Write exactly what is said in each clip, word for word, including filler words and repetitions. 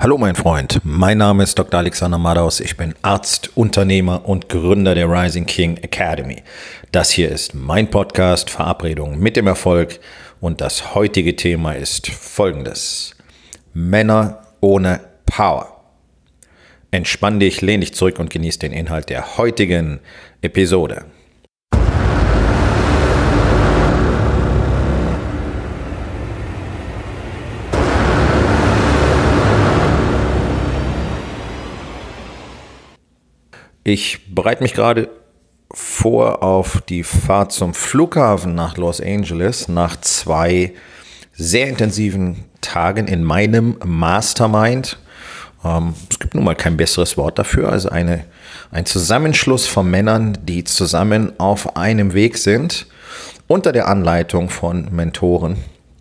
Hallo mein Freund, mein Name ist Doktor Alexander Madaus, ich bin Arzt, Unternehmer und Gründer der Rising King Academy. Das hier ist mein Podcast Verabredung mit dem Erfolg und das heutige Thema ist folgendes: Männer ohne Power. Entspann dich, lehn dich zurück und genieß den Inhalt der heutigen Episode. Ich bereite mich gerade vor auf die Fahrt zum Flughafen nach Los Angeles nach zwei sehr intensiven Tagen in meinem Mastermind. Ähm, es gibt nun mal kein besseres Wort dafür, also eine, ein Zusammenschluss von Männern, die zusammen auf einem Weg sind, unter der Anleitung von Mentoren.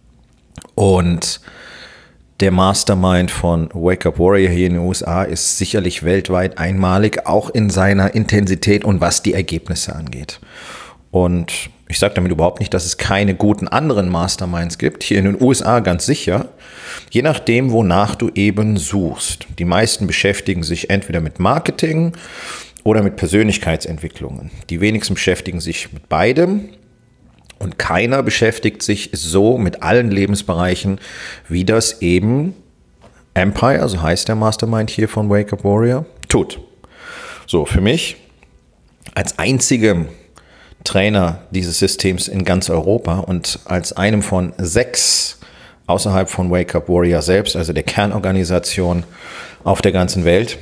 Und der Mastermind von Wake Up Warrior hier in den U S A ist sicherlich weltweit einmalig, auch in seiner Intensität und was die Ergebnisse angeht. Und ich sage damit überhaupt nicht, dass es keine guten anderen Masterminds gibt. Hier in den U S A ganz sicher, je nachdem, wonach du eben suchst. Die meisten beschäftigen sich entweder mit Marketing oder mit Persönlichkeitsentwicklungen. Die wenigsten beschäftigen sich mit beidem. Und keiner beschäftigt sich so mit allen Lebensbereichen, wie das eben Empire, so heißt der Mastermind hier von Wake Up Warrior, tut. So, für mich als einzigem Trainer dieses Systems in ganz Europa und als einem von sechs außerhalb von Wake Up Warrior selbst, also der Kernorganisation auf der ganzen Welt,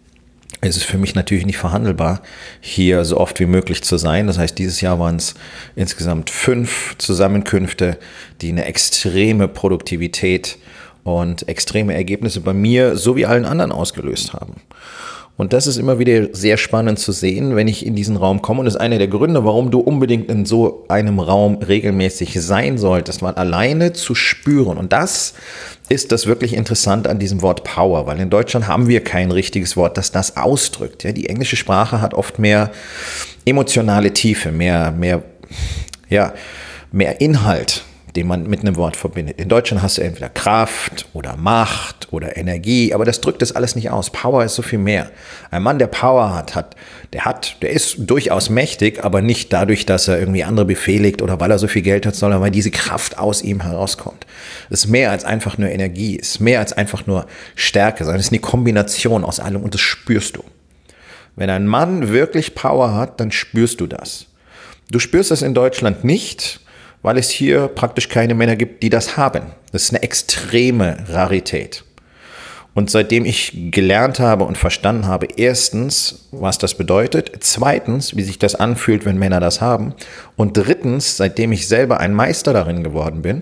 es ist für mich natürlich nicht verhandelbar, hier so oft wie möglich zu sein. Das heißt, dieses Jahr waren es insgesamt fünf Zusammenkünfte, die eine extreme Produktivität und extreme Ergebnisse bei mir sowie allen anderen ausgelöst haben. Und das ist immer wieder sehr spannend zu sehen, wenn ich in diesen Raum komme. Und das ist einer der Gründe, warum du unbedingt in so einem Raum regelmäßig sein solltest, mal alleine zu spüren. Und das ist das wirklich Interessante an diesem Wort Power, weil in Deutschland haben wir kein richtiges Wort, das das ausdrückt. Ja, die englische Sprache hat oft mehr emotionale Tiefe, mehr, mehr, ja, mehr Inhalt, den man mit einem Wort verbindet. In Deutschland hast du entweder Kraft oder Macht oder Energie, aber das drückt das alles nicht aus. Power ist so viel mehr. Ein Mann, der Power hat, hat, der hat, der ist durchaus mächtig, aber nicht dadurch, dass er irgendwie andere befehligt oder weil er so viel Geld hat, sondern weil diese Kraft aus ihm herauskommt. Es ist mehr als einfach nur Energie, es ist mehr als einfach nur Stärke, sondern es ist eine Kombination aus allem und das spürst du. Wenn ein Mann wirklich Power hat, dann spürst du das. Du spürst das in Deutschland nicht, weil es hier praktisch keine Männer gibt, die das haben. Das ist eine extreme Rarität. Und seitdem ich gelernt habe und verstanden habe, erstens, was das bedeutet, zweitens, wie sich das anfühlt, wenn Männer das haben, und drittens, seitdem ich selber ein Meister darin geworden bin,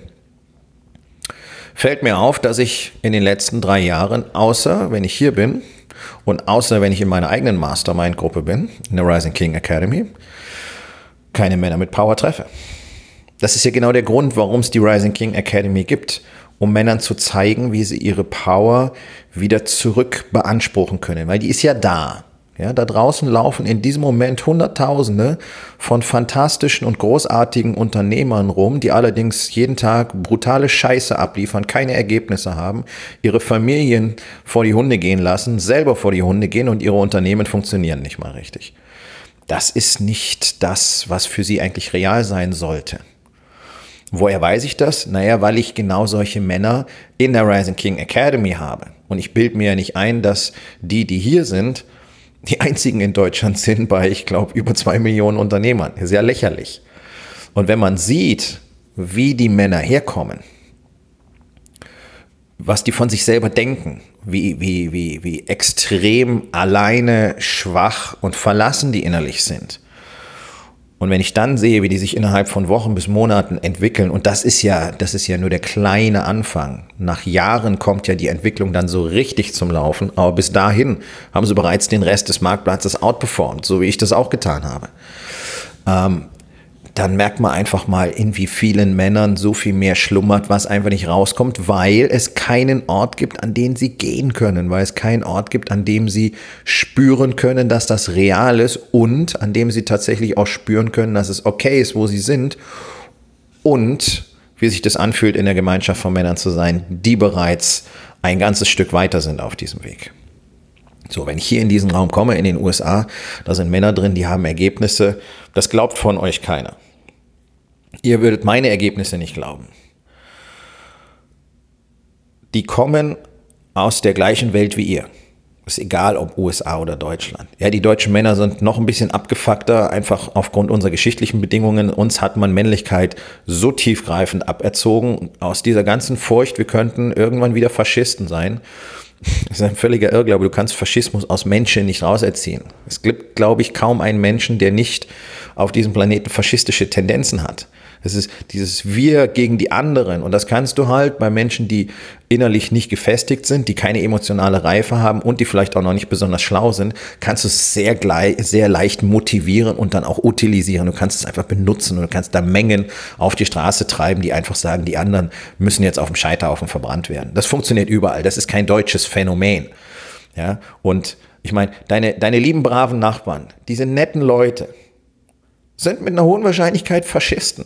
fällt mir auf, dass ich in den letzten drei Jahren, außer wenn ich hier bin und außer wenn ich in meiner eigenen Mastermind-Gruppe bin, in der Rising King Academy, keine Männer mit Power treffe. Das ist ja genau der Grund, warum es die Rising King Academy gibt, um Männern zu zeigen, wie sie ihre Power wieder zurück beanspruchen können, weil die ist ja da. Ja, da draußen laufen in diesem Moment Hunderttausende von fantastischen und großartigen Unternehmern rum, die allerdings jeden Tag brutale Scheiße abliefern, keine Ergebnisse haben, ihre Familien vor die Hunde gehen lassen, selber vor die Hunde gehen und ihre Unternehmen funktionieren nicht mal richtig. Das ist nicht das, was für sie eigentlich real sein sollte. Woher weiß ich das? Naja, weil ich genau solche Männer in der Rising King Academy habe. Und ich bilde mir ja nicht ein, dass die, die hier sind, die einzigen in Deutschland sind bei, ich glaube, über zwei Millionen Unternehmern. Sehr lächerlich. Und wenn man sieht, wie die Männer herkommen, was die von sich selber denken, wie, wie, wie, wie extrem alleine, schwach und verlassen die innerlich sind, und wenn ich dann sehe, wie die sich innerhalb von Wochen bis Monaten entwickeln, und das ist ja, das ist ja nur der kleine Anfang. Nach Jahren kommt ja die Entwicklung dann so richtig zum Laufen, aber bis dahin haben sie bereits den Rest des Marktplatzes outperformt, so wie ich das auch getan habe. Ähm, dann merkt man einfach mal, in wie vielen Männern so viel mehr schlummert, was einfach nicht rauskommt, weil es keinen Ort gibt, an den sie gehen können, weil es keinen Ort gibt, an dem sie spüren können, dass das real ist und an dem sie tatsächlich auch spüren können, dass es okay ist, wo sie sind und wie sich das anfühlt, in der Gemeinschaft von Männern zu sein, die bereits ein ganzes Stück weiter sind auf diesem Weg. So, wenn ich hier in diesen Raum komme, in den U S A, da sind Männer drin, die haben Ergebnisse, das glaubt von euch keiner. Ihr würdet meine Ergebnisse nicht glauben. Die kommen aus der gleichen Welt wie ihr. Ist egal, ob U S A oder Deutschland. Ja, die deutschen Männer sind noch ein bisschen abgefuckter, einfach aufgrund unserer geschichtlichen Bedingungen. Uns hat man Männlichkeit so tiefgreifend aberzogen, aus dieser ganzen Furcht, wir könnten irgendwann wieder Faschisten sein. Das ist ein völliger Irrglaube. Du kannst Faschismus aus Menschen nicht rauserziehen. Es gibt, glaube ich, kaum einen Menschen, der nicht auf diesem Planeten faschistische Tendenzen hat. Es ist dieses Wir gegen die anderen. Und das kannst du halt bei Menschen, die innerlich nicht gefestigt sind, die keine emotionale Reife haben und die vielleicht auch noch nicht besonders schlau sind, kannst du es sehr, gleich, sehr leicht motivieren und dann auch utilisieren. Du kannst es einfach benutzen und du kannst da Mengen auf die Straße treiben, die einfach sagen, die anderen müssen jetzt auf dem Scheiterhaufen verbrannt werden. Das funktioniert überall. Das ist kein deutsches Phänomen. Ja? Und ich meine, deine, deine lieben, braven Nachbarn, diese netten Leute, sind mit einer hohen Wahrscheinlichkeit Faschisten.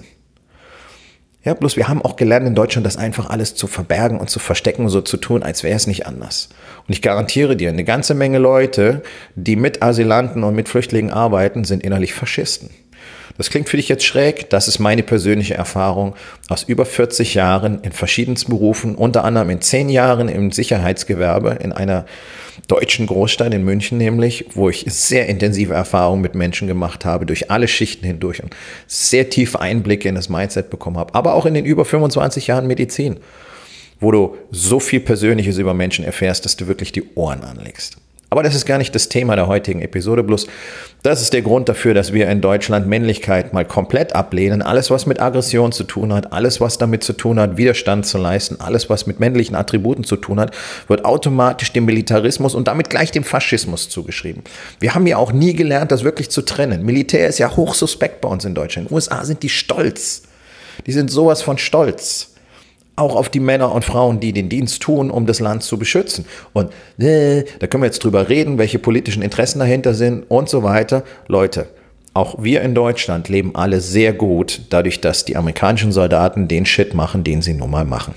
Ja, bloß wir haben auch gelernt in Deutschland, das einfach alles zu verbergen und zu verstecken und so zu tun, als wäre es nicht anders. Und ich garantiere dir, eine ganze Menge Leute, die mit Asylanten und mit Flüchtlingen arbeiten, sind innerlich Faschisten. Das klingt für dich jetzt schräg, das ist meine persönliche Erfahrung aus über vierzig Jahren in verschiedensten Berufen, unter anderem in zehn Jahren im Sicherheitsgewerbe in einer deutschen Großstadt in München nämlich, wo ich sehr intensive Erfahrungen mit Menschen gemacht habe, durch alle Schichten hindurch und sehr tiefe Einblicke in das Mindset bekommen habe, aber auch in den über fünfundzwanzig Jahren Medizin, wo du so viel Persönliches über Menschen erfährst, dass du wirklich die Ohren anlegst. Aber das ist gar nicht das Thema der heutigen Episode, bloß das ist der Grund dafür, dass wir in Deutschland Männlichkeit mal komplett ablehnen. Alles, was mit Aggression zu tun hat, alles, was damit zu tun hat, Widerstand zu leisten, alles, was mit männlichen Attributen zu tun hat, wird automatisch dem Militarismus und damit gleich dem Faschismus zugeschrieben. Wir haben ja auch nie gelernt, das wirklich zu trennen. Militär ist ja hochsuspekt bei uns in Deutschland. In den U S A sind die stolz. Die sind sowas von stolz. Auch auf die Männer und Frauen, die den Dienst tun, um das Land zu beschützen. Und äh, da können wir jetzt drüber reden, welche politischen Interessen dahinter sind und so weiter. Leute, auch wir in Deutschland leben alle sehr gut, dadurch, dass die amerikanischen Soldaten den Shit machen, den sie nun mal machen.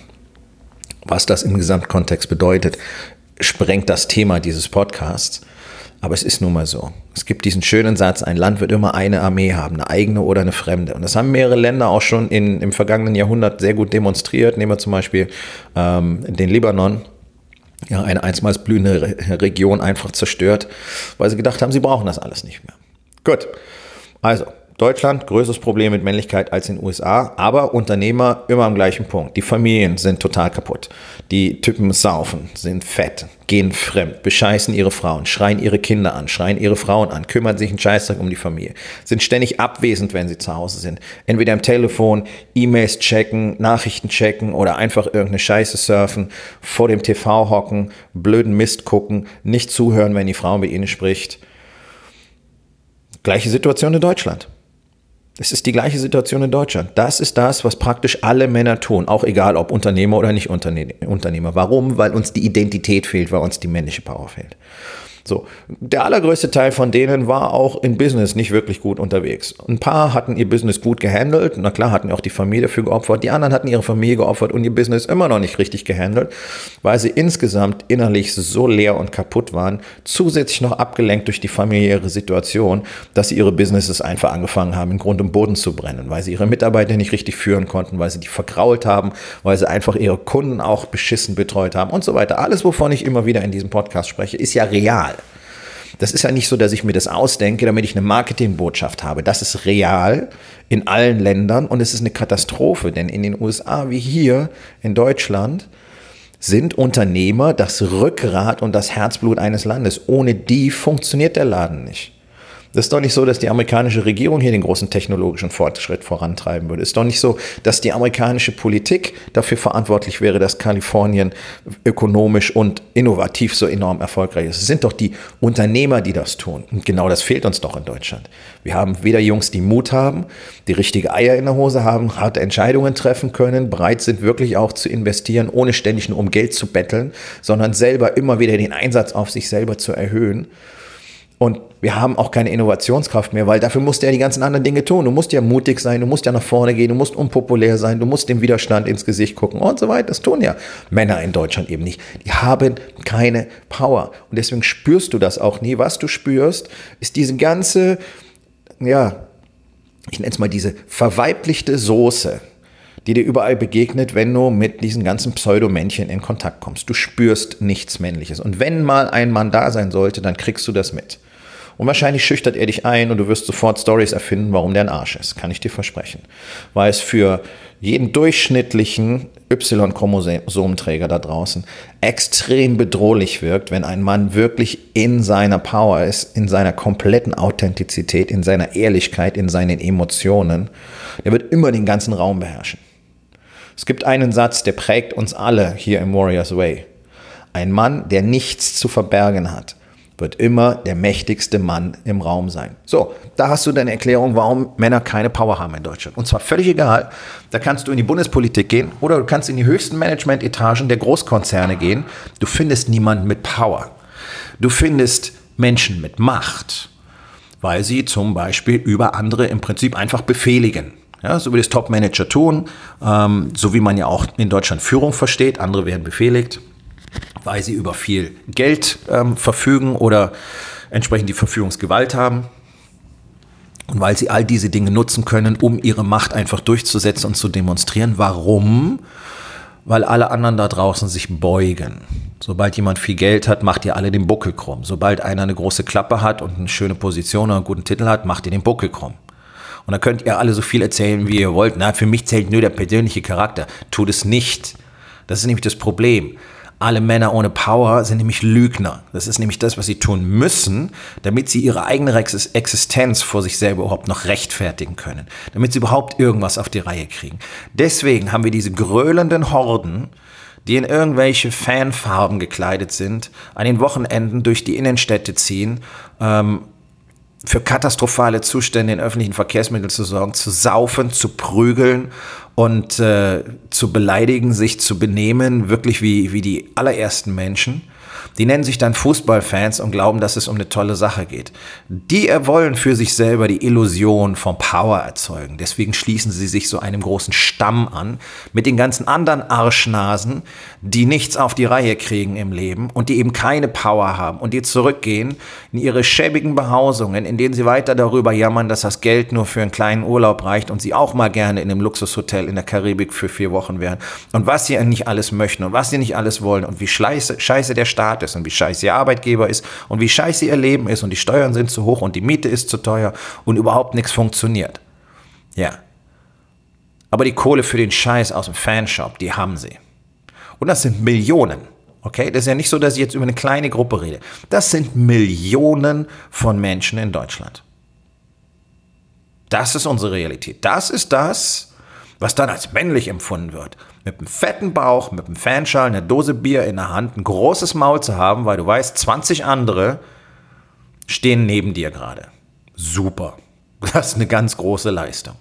Was das im Gesamtkontext bedeutet, sprengt das Thema dieses Podcasts. Aber es ist nun mal so. Es gibt diesen schönen Satz, ein Land wird immer eine Armee haben, eine eigene oder eine fremde. Und das haben mehrere Länder auch schon in, im vergangenen Jahrhundert sehr gut demonstriert. Nehmen wir zum Beispiel ähm, den Libanon, ja, eine einstmals blühende Re- Region einfach zerstört, weil sie gedacht haben, sie brauchen das alles nicht mehr. Gut, also Deutschland, größeres Problem mit Männlichkeit als in den U S A, aber Unternehmer immer am gleichen Punkt. Die Familien sind total kaputt. Die Typen saufen, sind fett, gehen fremd, bescheißen ihre Frauen, schreien ihre Kinder an, schreien ihre Frauen an, kümmern sich einen Scheißdreck um die Familie, sind ständig abwesend, wenn sie zu Hause sind. Entweder am Telefon, E-Mails checken, Nachrichten checken oder einfach irgendeine Scheiße surfen, vor dem T V hocken, blöden Mist gucken, nicht zuhören, wenn die Frau mit ihnen spricht. Gleiche Situation in Deutschland. Es ist die gleiche Situation in Deutschland. Das ist das, was praktisch alle Männer tun, auch egal ob Unternehmer oder nicht Unternehmer. Warum? Weil uns die Identität fehlt, weil uns die männliche Power fehlt. So, der allergrößte Teil von denen war auch in Business nicht wirklich gut unterwegs. Ein paar hatten ihr Business gut gehandelt, na klar, hatten auch die Familie dafür geopfert, die anderen hatten ihre Familie geopfert und ihr Business immer noch nicht richtig gehandelt, weil sie insgesamt innerlich so leer und kaputt waren, zusätzlich noch abgelenkt durch die familiäre Situation, dass sie ihre Businesses einfach angefangen haben, in Grund und Boden zu brennen, weil sie ihre Mitarbeiter nicht richtig führen konnten, weil sie die vergrault haben, weil sie einfach ihre Kunden auch beschissen betreut haben und so weiter. Alles, wovon ich immer wieder in diesem Podcast spreche, ist ja real. Das ist ja nicht so, dass ich mir das ausdenke, damit ich eine Marketingbotschaft habe. Das ist real in allen Ländern und es ist eine Katastrophe, denn in den U S A wie hier in Deutschland sind Unternehmer das Rückgrat und das Herzblut eines Landes. Ohne die funktioniert der Laden nicht. Das ist doch nicht so, dass die amerikanische Regierung hier den großen technologischen Fortschritt vorantreiben würde. Es ist doch nicht so, dass die amerikanische Politik dafür verantwortlich wäre, dass Kalifornien ökonomisch und innovativ so enorm erfolgreich ist. Es sind doch die Unternehmer, die das tun. Und genau das fehlt uns doch in Deutschland. Wir haben weder Jungs, die Mut haben, die richtige Eier in der Hose haben, harte Entscheidungen treffen können, bereit sind wirklich auch zu investieren, ohne ständig nur um Geld zu betteln, sondern selber immer wieder den Einsatz auf sich selber zu erhöhen. Und wir haben auch keine Innovationskraft mehr, weil dafür musst du ja die ganzen anderen Dinge tun. Du musst ja mutig sein, du musst ja nach vorne gehen, du musst unpopulär sein, du musst dem Widerstand ins Gesicht gucken und so weiter. Das tun ja Männer in Deutschland eben nicht. Die haben keine Power. Und deswegen spürst du das auch nie. Was du spürst, ist diese ganze, ja, ich nenne es mal diese verweiblichte Soße, die dir überall begegnet, wenn du mit diesen ganzen Pseudomännchen in Kontakt kommst. Du spürst nichts Männliches. Und wenn mal ein Mann da sein sollte, dann kriegst du das mit. Und wahrscheinlich schüchtert er dich ein und du wirst sofort Storys erfinden, warum der ein Arsch ist. Kann ich dir versprechen. Weil es für jeden durchschnittlichen Y-Chromosomträger da draußen extrem bedrohlich wirkt, wenn ein Mann wirklich in seiner Power ist, in seiner kompletten Authentizität, in seiner Ehrlichkeit, in seinen Emotionen. Der wird immer den ganzen Raum beherrschen. Es gibt einen Satz, der prägt uns alle hier im Warriors Way. Ein Mann, der nichts zu verbergen hat, wird immer der mächtigste Mann im Raum sein. So, da hast du deine Erklärung, warum Männer keine Power haben in Deutschland. Und zwar völlig egal, da kannst du in die Bundespolitik gehen oder du kannst in die höchsten Management-Etagen der Großkonzerne gehen. Du findest niemanden mit Power. Du findest Menschen mit Macht, weil sie zum Beispiel über andere im Prinzip einfach befehligen. Ja, so wie das Top-Manager tun, ähm, so wie man ja auch in Deutschland Führung versteht. Andere werden befehligt, weil sie über viel Geld ähm, verfügen oder entsprechend die Verfügungsgewalt haben und weil sie all diese Dinge nutzen können, um ihre Macht einfach durchzusetzen und zu demonstrieren. Warum? Weil alle anderen da draußen sich beugen. Sobald jemand viel Geld hat, macht ihr alle den Buckel krumm. Sobald einer eine große Klappe hat und eine schöne Position oder einen guten Titel hat, macht ihr den Buckel krumm. Und da könnt ihr alle so viel erzählen, wie ihr wollt. Na, für mich zählt nur der persönliche Charakter. Tut es nicht. Das ist nämlich das Problem. Alle Männer ohne Power sind nämlich Lügner. Das ist nämlich das, was sie tun müssen, damit sie ihre eigene Existenz vor sich selber überhaupt noch rechtfertigen können. Damit sie überhaupt irgendwas auf die Reihe kriegen. Deswegen haben wir diese gröhlenden Horden, die in irgendwelche Fanfarben gekleidet sind, an den Wochenenden durch die Innenstädte ziehen, ähm, für katastrophale Zustände in öffentlichen Verkehrsmitteln zu sorgen, zu saufen, zu prügeln und äh, zu beleidigen, sich zu benehmen, wirklich wie, wie die allerersten Menschen. Die nennen sich dann Fußballfans und glauben, dass es um eine tolle Sache geht. Die wollen für sich selber die Illusion von Power erzeugen. Deswegen schließen sie sich so einem großen Stamm an mit den ganzen anderen Arschnasen, die nichts auf die Reihe kriegen im Leben und die eben keine Power haben und die zurückgehen in ihre schäbigen Behausungen, in denen sie weiter darüber jammern, dass das Geld nur für einen kleinen Urlaub reicht und sie auch mal gerne in einem Luxushotel in der Karibik für vier Wochen wären und was sie nicht alles möchten und was sie nicht alles wollen und wie scheiße, scheiße der Staat ist und wie scheiße ihr Arbeitgeber ist und wie scheiße ihr Leben ist und die Steuern sind zu hoch und die Miete ist zu teuer und überhaupt nichts funktioniert. Ja. Aber die Kohle für den Scheiß aus dem Fanshop, die haben sie. Und das sind Millionen. Okay? Das ist ja nicht so, dass ich jetzt über eine kleine Gruppe rede. Das sind Millionen von Menschen in Deutschland. Das ist unsere Realität. Das ist das, was dann als männlich empfunden wird. Mit einem fetten Bauch, mit einem Fanschal, einer Dose Bier in der Hand, ein großes Maul zu haben, weil du weißt, zwanzig andere stehen neben dir gerade. Super. Das ist eine ganz große Leistung.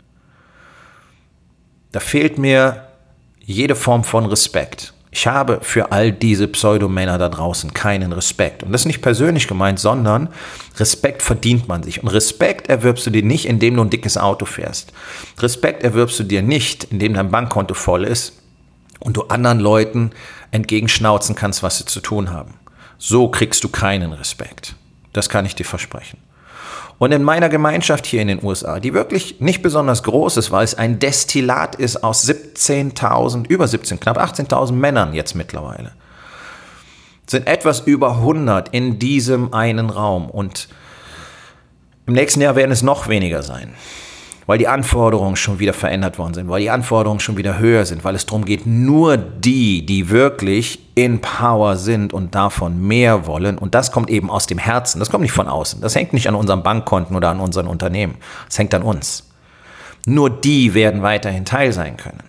Da fehlt mir jede Form von Respekt. Ich habe für all diese Pseudomänner da draußen keinen Respekt. Und das ist nicht persönlich gemeint, sondern Respekt verdient man sich. Und Respekt erwirbst du dir nicht, indem du ein dickes Auto fährst. Respekt erwirbst du dir nicht, indem dein Bankkonto voll ist und du anderen Leuten entgegenschnauzen kannst, was sie zu tun haben. So kriegst du keinen Respekt. Das kann ich dir versprechen. Und in meiner Gemeinschaft hier in den U S A, die wirklich nicht besonders groß ist, weil es ein Destillat ist aus siebzehntausend, über siebzehn, knapp achtzehntausend Männern jetzt mittlerweile, sind etwas über hundert in diesem einen Raum. Und im nächsten Jahr werden es noch weniger sein, weil die Anforderungen schon wieder verändert worden sind, weil die Anforderungen schon wieder höher sind, weil es darum geht, nur die, die wirklich in Power sind und davon mehr wollen, und das kommt eben aus dem Herzen, das kommt nicht von außen, das hängt nicht an unseren Bankkonten oder an unseren Unternehmen, das hängt an uns. Nur die werden weiterhin Teil sein können.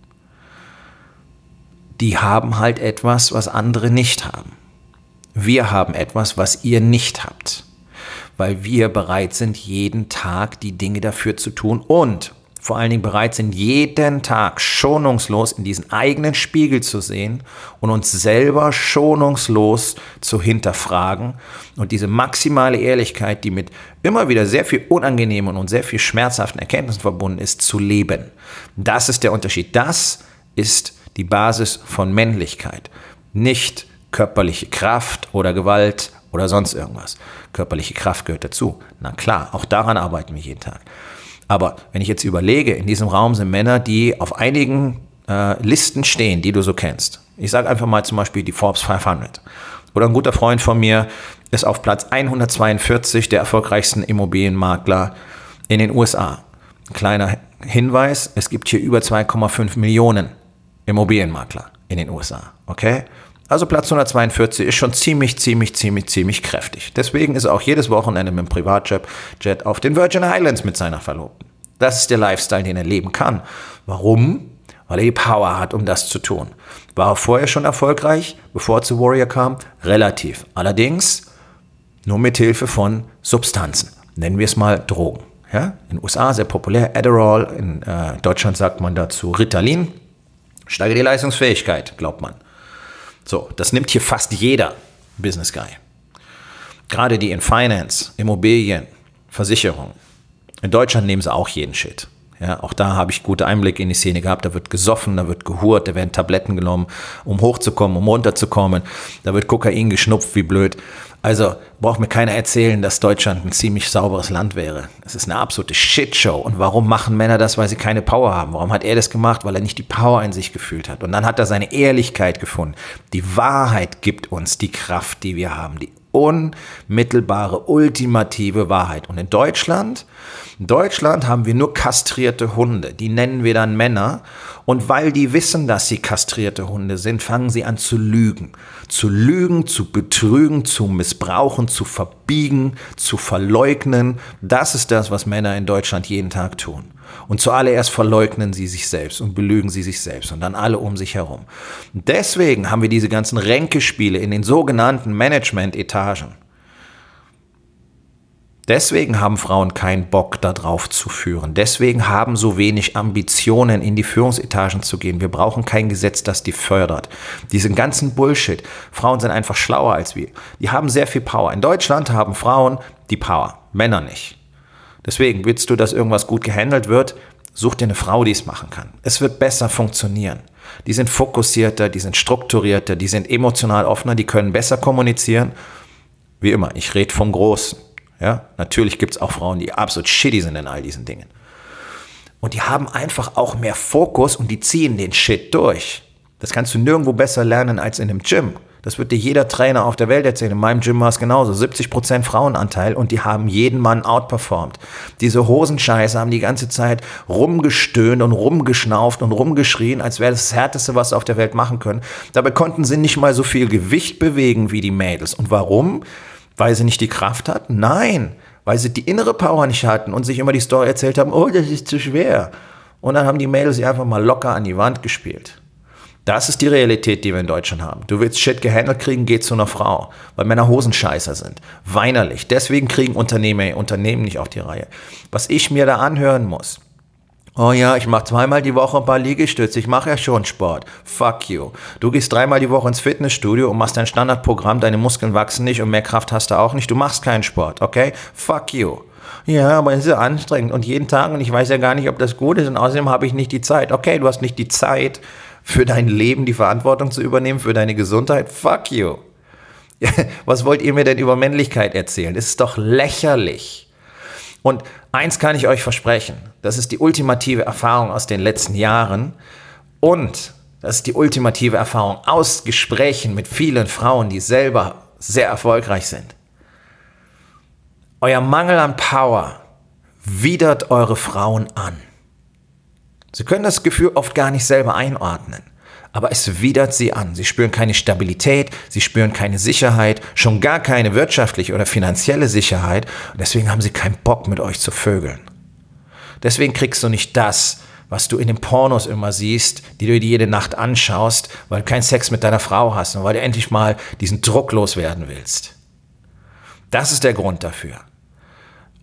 Die haben halt etwas, was andere nicht haben. Wir haben etwas, was ihr nicht habt. Weil wir bereit sind, jeden Tag die Dinge dafür zu tun und vor allen Dingen bereit sind, jeden Tag schonungslos in diesen eigenen Spiegel zu sehen und uns selber schonungslos zu hinterfragen und diese maximale Ehrlichkeit, die mit immer wieder sehr viel unangenehmen und sehr viel schmerzhaften Erkenntnissen verbunden ist, zu leben. Das ist der Unterschied. Das ist die Basis von Männlichkeit. Nicht körperliche Kraft oder Gewalt oder sonst irgendwas. Körperliche Kraft gehört dazu. Na klar, auch daran arbeiten wir jeden Tag. Aber wenn ich jetzt überlege, in diesem Raum sind Männer, die auf einigen äh, Listen stehen, die du so kennst. Ich sage einfach mal zum Beispiel die Forbes fünfhundert. Oder ein guter Freund von mir ist auf Platz hundertzweiundvierzig der erfolgreichsten Immobilienmakler in den U S A. Kleiner Hinweis, es gibt hier über zwei Komma fünf Millionen Immobilienmakler in den U S A. Okay? Also Platz hundertzweiundvierzig ist schon ziemlich, ziemlich, ziemlich, ziemlich kräftig. Deswegen ist er auch jedes Wochenende mit dem Privatjet Jet auf den Virgin Islands mit seiner Verlobten. Das ist der Lifestyle, den er leben kann. Warum? Weil er die Power hat, um das zu tun. War er vorher schon erfolgreich, bevor er zu Warrior kam? Relativ. Allerdings nur mit Hilfe von Substanzen. Nennen wir es mal Drogen. Ja? In den U S A sehr populär, Adderall. In äh, Deutschland sagt man dazu Ritalin. Steigert die Leistungsfähigkeit, glaubt man. So, das nimmt hier fast jeder Business Guy. Gerade die in Finance, Immobilien, Versicherung. In Deutschland nehmen sie auch jeden Shit. Ja, auch da habe ich gute Einblicke in die Szene gehabt. Da wird gesoffen, da wird gehurt, da werden Tabletten genommen, um hochzukommen, um runterzukommen. Da wird Kokain geschnupft, wie blöd. Also braucht mir keiner erzählen, dass Deutschland ein ziemlich sauberes Land wäre. Es ist eine absolute Shitshow. Und warum machen Männer das? Weil sie keine Power haben. Warum hat er das gemacht? Weil er nicht die Power in sich gefühlt hat. Und dann hat er seine Ehrlichkeit gefunden. Die Wahrheit gibt uns die Kraft, die wir haben. Die unmittelbare, ultimative Wahrheit. Und in Deutschland, in Deutschland haben wir nur kastrierte Hunde. Die nennen wir dann Männer. Und weil die wissen, dass sie kastrierte Hunde sind, fangen sie an zu lügen. Zu lügen, zu betrügen, zu missbrauchen, zu verbiegen, zu verleugnen. Das ist das, was Männer in Deutschland jeden Tag tun. Und zuallererst verleugnen sie sich selbst und belügen sie sich selbst und dann alle um sich herum. Und deswegen haben wir diese ganzen Ränkespiele in den sogenannten Management-Etagen. Deswegen haben Frauen keinen Bock, da drauf zu führen. Deswegen haben so wenig Ambitionen, in die Führungsetagen zu gehen. Wir brauchen kein Gesetz, das die fördert. Diesen ganzen Bullshit. Frauen sind einfach schlauer als wir. Die haben sehr viel Power. In Deutschland haben Frauen die Power, Männer nicht. Deswegen willst du, dass irgendwas gut gehandelt wird, such dir eine Frau, die es machen kann. Es wird besser funktionieren. Die sind fokussierter, die sind strukturierter, die sind emotional offener, die können besser kommunizieren. Wie immer, ich rede vom Großen. Ja, natürlich gibt es auch Frauen, die absolut shitty sind in all diesen Dingen. Und die haben einfach auch mehr Fokus und die ziehen den Shit durch. Das kannst du nirgendwo besser lernen als in einem Gym. Das wird dir jeder Trainer auf der Welt erzählen. In meinem Gym war es genauso. siebzig Prozent Frauenanteil und die haben jeden Mann outperformed. Diese Hosenscheiße haben die ganze Zeit rumgestöhnt und rumgeschnauft und rumgeschrien, als wäre das das Härteste, was sie auf der Welt machen können. Dabei konnten sie nicht mal so viel Gewicht bewegen wie die Mädels. Und warum? Weil sie nicht die Kraft hatten? Nein, weil sie die innere Power nicht hatten und sich immer die Story erzählt haben, oh, das ist zu schwer. Und dann haben die Mädels sie einfach mal locker an die Wand gespielt. Das ist die Realität, die wir in Deutschland haben. Du willst Shit gehandelt kriegen, geh zu einer Frau, weil Männer Hosenscheißer sind. Weinerlich. Deswegen kriegen Unternehmer, Unternehmen nicht auf die Reihe. Was ich mir da anhören muss, oh ja, ich mache zweimal die Woche ein paar Liegestütze, ich mache ja schon Sport. Fuck you. Du gehst dreimal die Woche ins Fitnessstudio und machst dein Standardprogramm, deine Muskeln wachsen nicht und mehr Kraft hast du auch nicht. Du machst keinen Sport, okay? Fuck you. Ja, aber es ist ja anstrengend und jeden Tag und ich weiß ja gar nicht, ob das gut ist und außerdem habe ich nicht die Zeit. Okay, du hast nicht die Zeit, für dein Leben die Verantwortung zu übernehmen, für deine Gesundheit. Fuck you. Was wollt ihr mir denn über Männlichkeit erzählen? Das ist doch lächerlich. Und eins kann ich euch versprechen, das ist die ultimative Erfahrung aus den letzten Jahren und das ist die ultimative Erfahrung aus Gesprächen mit vielen Frauen, die selber sehr erfolgreich sind. Euer Mangel an Power widert eure Frauen an. Sie können das Gefühl oft gar nicht selber einordnen, aber es widert sie an. Sie spüren keine Stabilität, sie spüren keine Sicherheit, schon gar keine wirtschaftliche oder finanzielle Sicherheit und deswegen haben sie keinen Bock, mit euch zu vögeln. Deswegen kriegst du nicht das, was du in den Pornos immer siehst, die du dir jede Nacht anschaust, weil du keinen Sex mit deiner Frau hast und weil du endlich mal diesen Druck loswerden willst. Das ist der Grund dafür.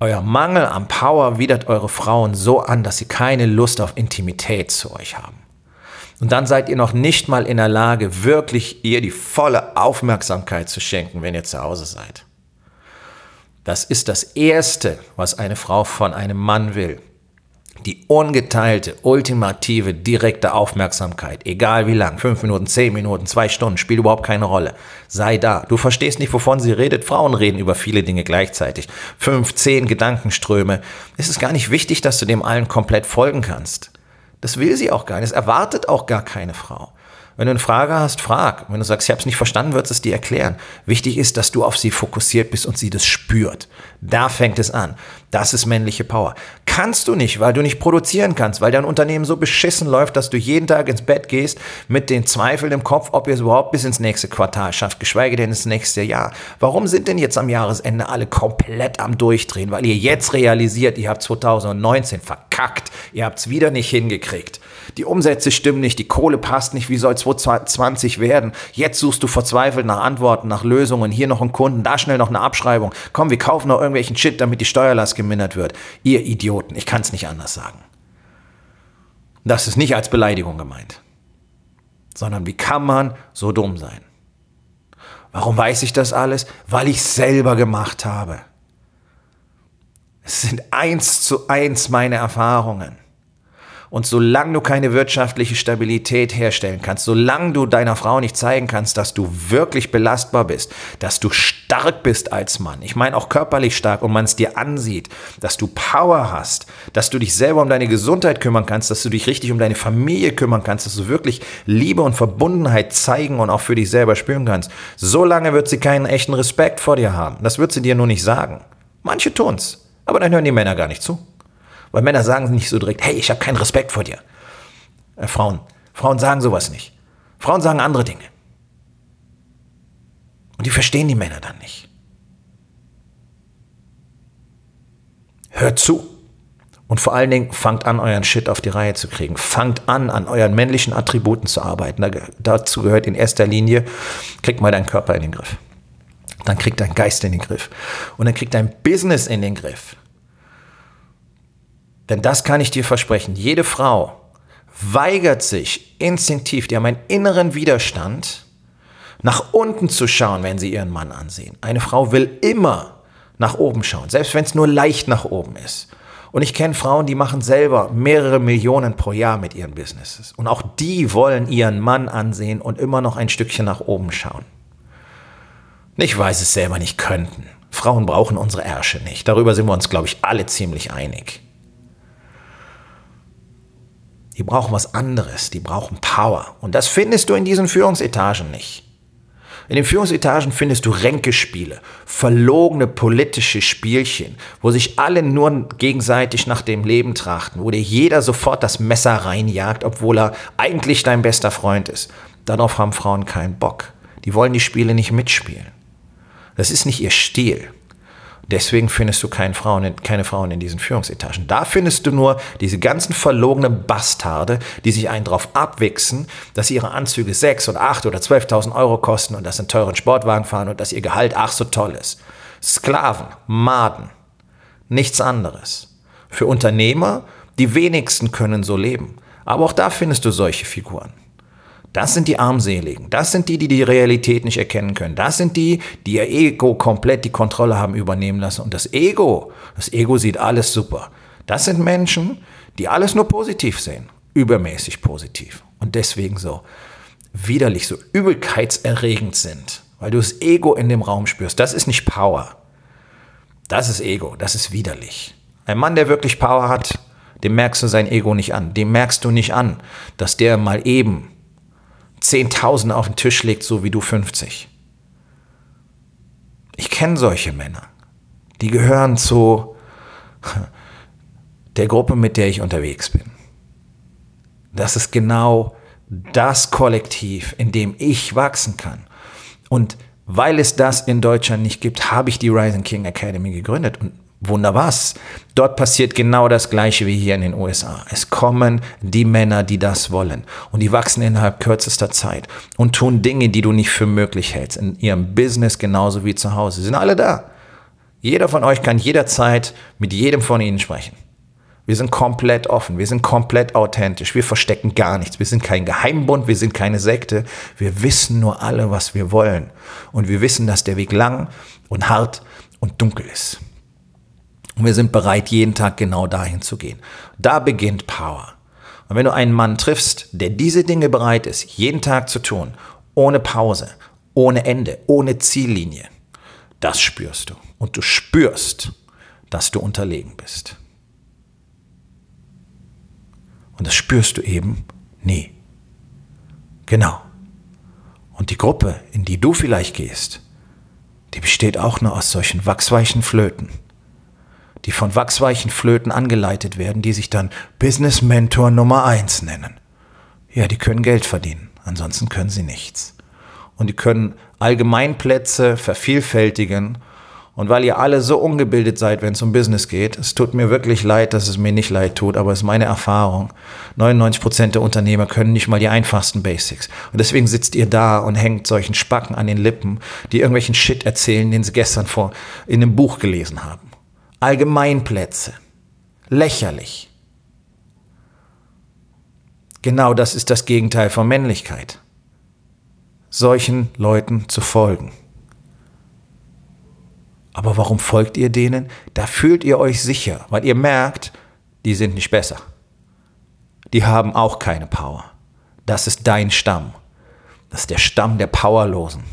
Euer Mangel an Power widert eure Frauen so an, dass sie keine Lust auf Intimität zu euch haben. Und dann seid ihr noch nicht mal in der Lage, wirklich ihr die volle Aufmerksamkeit zu schenken, wenn ihr zu Hause seid. Das ist das Erste, was eine Frau von einem Mann will. Die ungeteilte, ultimative, direkte Aufmerksamkeit. Egal wie lang, fünf Minuten, zehn Minuten, zwei Stunden, spielt überhaupt keine Rolle. Sei da. Du verstehst nicht, wovon sie redet. Frauen reden über viele Dinge gleichzeitig. Fünf, zehn Gedankenströme. Es ist gar nicht wichtig, dass du dem allen komplett folgen kannst. Das will sie auch gar nicht. Das erwartet auch gar keine Frau. Wenn du eine Frage hast, frag. Wenn du sagst, ich habe es nicht verstanden, wird es dir erklären. Wichtig ist, dass du auf sie fokussiert bist und sie das spürt. Da fängt es an. Das ist männliche Power. Kannst du nicht, weil du nicht produzieren kannst, weil dein Unternehmen so beschissen läuft, dass du jeden Tag ins Bett gehst mit den Zweifeln im Kopf, ob ihr es überhaupt bis ins nächste Quartal schafft, geschweige denn ins nächste Jahr. Warum sind denn jetzt am Jahresende alle komplett am Durchdrehen? Weil ihr jetzt realisiert, ihr habt zwanzig neunzehn verkackt. Ihr habt es wieder nicht hingekriegt. Die Umsätze stimmen nicht, die Kohle passt nicht, wie soll zwanzig zwanzig werden? Jetzt suchst du verzweifelt nach Antworten, nach Lösungen, hier noch einen Kunden, da schnell noch eine Abschreibung. Komm, wir kaufen noch irgendwelchen Shit, damit die Steuerlast gemindert wird. Ihr Idioten, ich kann es nicht anders sagen. Das ist nicht als Beleidigung gemeint, sondern wie kann man so dumm sein? Warum weiß ich das alles? Weil ich es selber gemacht habe. Es sind eins zu eins meine Erfahrungen. Und solange du keine wirtschaftliche Stabilität herstellen kannst, solange du deiner Frau nicht zeigen kannst, dass du wirklich belastbar bist, dass du stark bist als Mann, ich meine auch körperlich stark und man es dir ansieht, dass du Power hast, dass du dich selber um deine Gesundheit kümmern kannst, dass du dich richtig um deine Familie kümmern kannst, dass du wirklich Liebe und Verbundenheit zeigen und auch für dich selber spüren kannst, solange wird sie keinen echten Respekt vor dir haben. Das wird sie dir nur nicht sagen. Manche tun's, aber dann hören die Männer gar nicht zu. Weil Männer sagen nicht so direkt, hey, ich habe keinen Respekt vor dir. Äh, Frauen, Frauen sagen sowas nicht. Frauen sagen andere Dinge. Und die verstehen die Männer dann nicht. Hört zu. Und vor allen Dingen fangt an, euren Shit auf die Reihe zu kriegen. Fangt an, an euren männlichen Attributen zu arbeiten. Da, dazu gehört in erster Linie, krieg mal deinen Körper in den Griff. Dann krieg dein Geist in den Griff. Und dann krieg dein Business in den Griff. Denn das kann ich dir versprechen, jede Frau weigert sich instinktiv, die haben einen inneren Widerstand, nach unten zu schauen, wenn sie ihren Mann ansehen. Eine Frau will immer nach oben schauen, selbst wenn es nur leicht nach oben ist. Und ich kenne Frauen, die machen selber mehrere Millionen pro Jahr mit ihren Businesses. Und auch die wollen ihren Mann ansehen und immer noch ein Stückchen nach oben schauen. Ich weiß es selber nicht könnten. Frauen brauchen unsere Ärsche nicht. Darüber sind wir uns, glaube ich, alle ziemlich einig. Die brauchen was anderes, die brauchen Power. Und das findest du in diesen Führungsetagen nicht. In den Führungsetagen findest du Ränkespiele, verlogene politische Spielchen, wo sich alle nur gegenseitig nach dem Leben trachten, wo dir jeder sofort das Messer reinjagt, obwohl er eigentlich dein bester Freund ist. Darauf haben Frauen keinen Bock. Die wollen die Spiele nicht mitspielen. Das ist nicht ihr Stil. Deswegen findest du keine Frauen, keine Frauen in diesen Führungsetagen. Da findest du nur diese ganzen verlogenen Bastarde, die sich einen drauf abwichsen, dass ihre Anzüge sechs oder acht oder zwölftausend Euro kosten und dass sie einen teuren Sportwagen fahren und dass ihr Gehalt ach so toll ist. Sklaven, Maden, nichts anderes. Für Unternehmer, die wenigsten können so leben. Aber auch da findest du solche Figuren. Das sind die Armseligen. Das sind die, die die Realität nicht erkennen können. Das sind die, die ihr Ego komplett die Kontrolle haben übernehmen lassen. Und das Ego, das Ego sieht alles super. Das sind Menschen, die alles nur positiv sehen. Übermäßig positiv. Und deswegen so widerlich, so übelkeitserregend sind. Weil du das Ego in dem Raum spürst. Das ist nicht Power. Das ist Ego. Das ist widerlich. Ein Mann, der wirklich Power hat, dem merkst du sein Ego nicht an. Dem merkst du nicht an, dass der mal eben zehntausend auf den Tisch legt, so wie du fünfzig. Ich kenne solche Männer. Die gehören zu der Gruppe, mit der ich unterwegs bin. Das ist genau das Kollektiv, in dem ich wachsen kann. Und weil es das in Deutschland nicht gibt, habe ich die Rising King Academy gegründet. Und Wunder was. Dort passiert genau das Gleiche wie hier in den U S A. Es kommen die Männer, die das wollen. Und die wachsen innerhalb kürzester Zeit und tun Dinge, die du nicht für möglich hältst. In ihrem Business genauso wie zu Hause. Sie sind alle da. Jeder von euch kann jederzeit mit jedem von ihnen sprechen. Wir sind komplett offen, wir sind komplett authentisch, wir verstecken gar nichts. Wir sind kein Geheimbund, wir sind keine Sekte. Wir wissen nur alle, was wir wollen. Und wir wissen, dass der Weg lang und hart und dunkel ist. Und wir sind bereit, jeden Tag genau dahin zu gehen. Da beginnt Power. Und wenn du einen Mann triffst, der diese Dinge bereit ist, jeden Tag zu tun, ohne Pause, ohne Ende, ohne Ziellinie, das spürst du. Und du spürst, dass du unterlegen bist. Und das spürst du eben nie. Genau. Und die Gruppe, in die du vielleicht gehst, die besteht auch nur aus solchen wachsweichen Flöten, die von wachsweichen Flöten angeleitet werden, die sich dann Business Mentor Nummer eins nennen. Ja, die können Geld verdienen, ansonsten können sie nichts. Und die können Allgemeinplätze vervielfältigen. Und weil ihr alle so ungebildet seid, wenn es um Business geht, es tut mir wirklich leid, dass es mir nicht leid tut, aber es ist meine Erfahrung. neunundneunzig Prozent der Unternehmer können nicht mal die einfachsten Basics. Und deswegen sitzt ihr da und hängt solchen Spacken an den Lippen, die irgendwelchen Shit erzählen, den sie gestern vor in einem Buch gelesen haben. Allgemeinplätze. Lächerlich. Genau das ist das Gegenteil von Männlichkeit. Solchen Leuten zu folgen. Aber warum folgt ihr denen? Da fühlt ihr euch sicher, weil ihr merkt, die sind nicht besser. Die haben auch keine Power. Das ist dein Stamm. Das ist der Stamm der Powerlosen.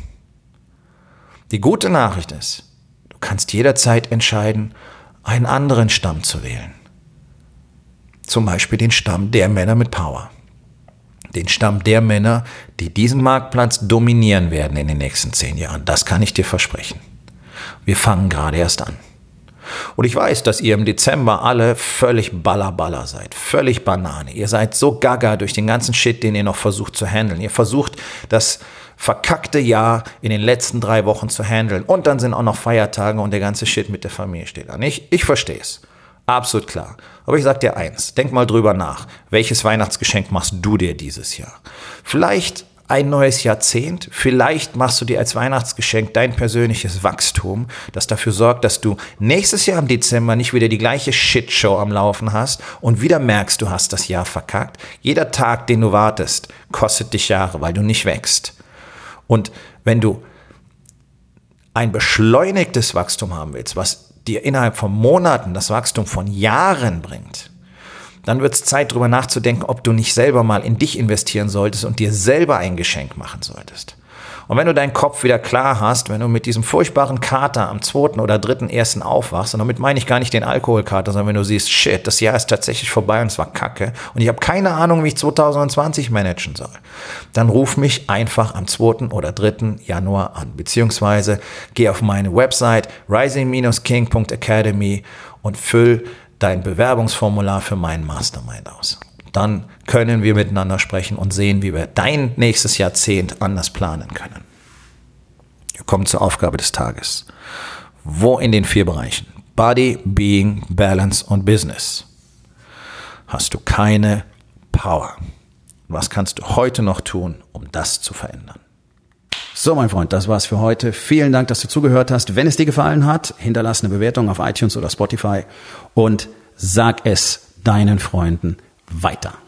Die gute Nachricht ist, du kannst jederzeit entscheiden, einen anderen Stamm zu wählen. Zum Beispiel den Stamm der Männer mit Power. Den Stamm der Männer, die diesen Marktplatz dominieren werden in den nächsten zehn Jahren. Das kann ich dir versprechen. Wir fangen gerade erst an. Und ich weiß, dass ihr im Dezember alle völlig ballerballer seid, völlig Banane. Ihr seid so gaga durch den ganzen Shit, den ihr noch versucht zu handeln. Ihr versucht, das verkackte Jahr in den letzten drei Wochen zu handeln. Und dann sind auch noch Feiertage und der ganze Shit mit der Familie steht an. Ich, ich verstehe es. Absolut klar. Aber ich sag dir eins, denk mal drüber nach. Welches Weihnachtsgeschenk machst du dir dieses Jahr? Vielleicht ein neues Jahrzehnt. Vielleicht machst du dir als Weihnachtsgeschenk dein persönliches Wachstum, das dafür sorgt, dass du nächstes Jahr im Dezember nicht wieder die gleiche Shitshow am Laufen hast und wieder merkst, du hast das Jahr verkackt. Jeder Tag, den du wartest, kostet dich Jahre, weil du nicht wächst. Und wenn du ein beschleunigtes Wachstum haben willst, was dir innerhalb von Monaten das Wachstum von Jahren bringt, dann wird es Zeit, darüber nachzudenken, ob du nicht selber mal in dich investieren solltest und dir selber ein Geschenk machen solltest. Und wenn du deinen Kopf wieder klar hast, wenn du mit diesem furchtbaren Kater am zweiten oder dritten ersten aufwachst, und damit meine ich gar nicht den Alkoholkater, sondern wenn du siehst, shit, das Jahr ist tatsächlich vorbei und es war kacke und ich habe keine Ahnung, wie ich zwanzig zwanzig managen soll, dann ruf mich einfach am zweiten oder dritten Januar an, beziehungsweise geh auf meine Website rising dash king punkt academy und füll dein Bewerbungsformular für meinen Mastermind aus. Dann können wir miteinander sprechen und sehen, wie wir dein nächstes Jahrzehnt anders planen können. Wir kommen zur Aufgabe des Tages. Wo in den vier Bereichen Body, Being, Balance und Business hast du keine Power? Was kannst du heute noch tun, um das zu verändern? So, mein Freund, das war's für heute. Vielen Dank, dass du zugehört hast. Wenn es dir gefallen hat, hinterlass eine Bewertung auf iTunes oder Spotify und sag es deinen Freunden weiter.